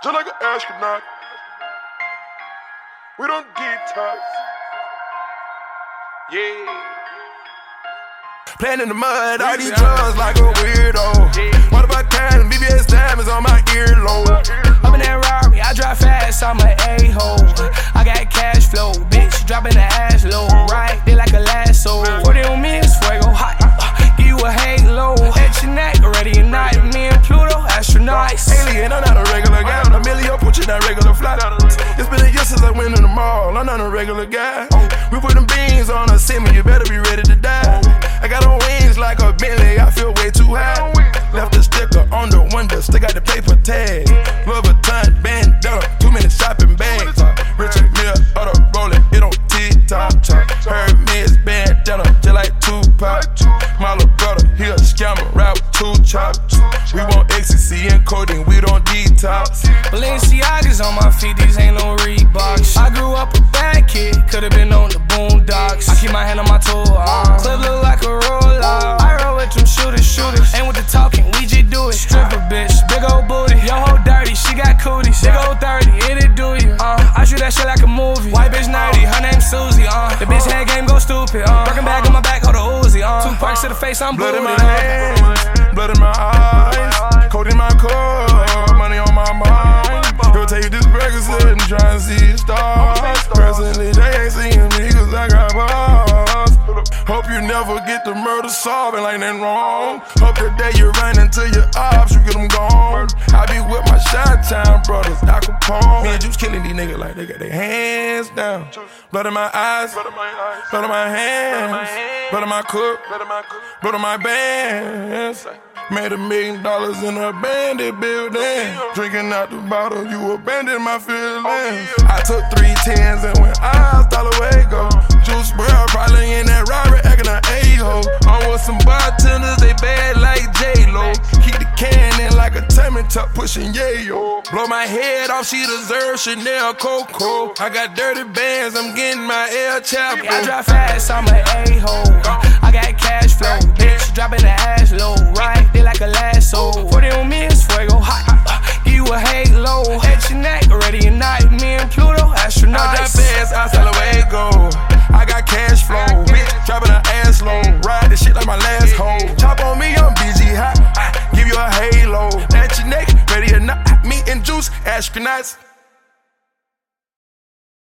just like an astronaut. We don't detox. Yeah. Playing in the mud, all these drugs like a weirdo. What about kind? BBS diamonds on my earlobe. Up in that Rari, I drive fast, I'm an a-hole. I got cash flow, bitch, dropping the ass low. Right, they like a lasso. 40 on me is fuego hot. Give you a halo. At your neck, ready or not. Me and Pluto, astronauts. Alien, I'm not a regular guy. On a million, put you not regular fly. It's been a year since I went in the mall. I'm not a regular guy. We put them beans on a semi, you better be ready to die. I got on wings like a Bentley, I feel way too high. Left the sticker on the window, still got the paper tag. Louis Vuitton bandana, 2 minute shopping bags. Richard Mille, auto rolling, it on TikTok. Hermes bandana, just like Tupac. My little brother, he a scammer, rap with 2 chops. We want ecstasy and codeine, we don't detox. Balenciagas on my feet, these ain't no Reeboks. I grew up a bad kid, could've been on the boondocks. I keep my hand on my tool, clip look like a roller. I roll with them shooters. Ain't with the talking, we just do it. Stripper bitch, big old booty. Yo hoe dirty, she got cooties. Big old 30, it do you. I shoot that shit like a movie. White bitch nerdy, her name Susie. The bitch head game go stupid. Working back on my back, hold the Uzi. 2 parks to the face, I'm blood booty. in my hands, blood in my eyes, cold in my car, money on my mind. He'll take this Percocet and try and see stars. Personally, they ain't seeing me cause I got bars. Hope you never get the murder solved, ain't like nothing wrong. Hope the day you run into your ops, you get them gone. I be with my Chi-Town brothers, Al Capone. Me and Juice killing these niggas like they got their hands down. Blood in my eyes, blood in my hands, blood in my cook, blood in my bands. Made $1 million in a bandit building. Drinking out the bottle, you abandoned my feelings. I took 3 10s and went hasta luego. Juice WRLD probably in that Robert acting an a-hole. I'm with some bartenders, they bad like J-Lo. Keep the can in like a tummy tuck pushing yayo. Blow my head off, she deserves Chanel Coco. I got dirty bands, I'm getting my El Chapo. I drive fast, I'm an a-hole. I got cash flow, bitch, dropping the ass low. Right, they like a lasso. 40 on me is fuego hot. Give you a halo. At your neck, ready or not. Me and Pluto, astronauts. I drive fast, hasta luego. I got cash flow, bitch, dropping her ass low. Ride this shit like my last hoe. Chop on me, I'm BG hot. Give you a halo. At your neck, ready or not. Me and Juice, astronauts.